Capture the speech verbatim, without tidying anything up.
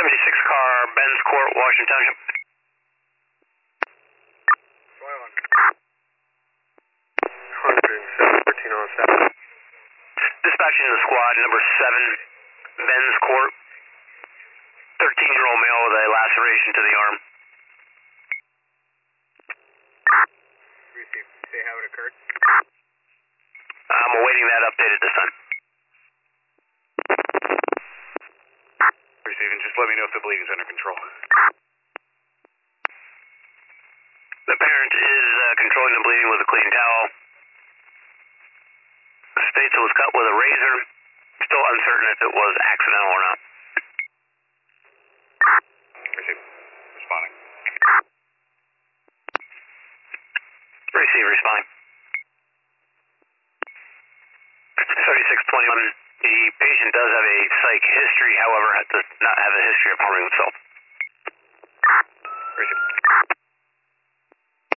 seventy-six car, Ben's Court, Washington Township. one oh seven, thirteen oh seven. Dispatching the squad, number seven, Ben's Court. thirteen-year-old male with a laceration to the arm. Received. Say how it occurred. I'm awaiting that update at this time. Receiving. Just let me know if the bleeding's under control. The parent is uh, controlling the bleeding with a clean towel. States it was cut with a razor. Still uncertain if it was accidental or not. Receive. Responding. Receive, responding. thirty-six twenty-one, the patient does have a psych history, however, does not have a history of harming himself. Receive.